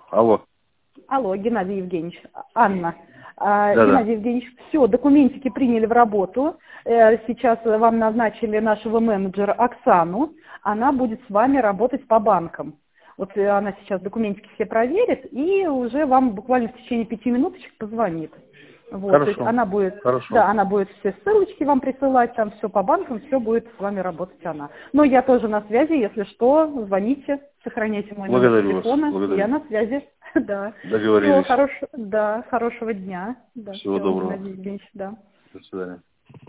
Алло. Алло, Геннадий Евгеньевич, Анна. Да. Геннадий Евгеньевич, все, документики приняли в работу. Сейчас вам назначили нашего менеджера Оксану. Она будет с вами работать по банкам. Вот она сейчас документики все проверит и уже вам буквально в течение 5 минуточек позвонит. Вот, Хорошо. то есть она будет, Хорошо. да, она будет все ссылочки вам присылать, там все по банкам, все будет с вами работать она. Но я тоже на связи, если что, звоните, сохраняйте мой номер телефона, Благодарю. я на связи. Да. Договорились. Хорошего дня. Да, Всего доброго. Геннадий Евгеньевич, да. До свидания.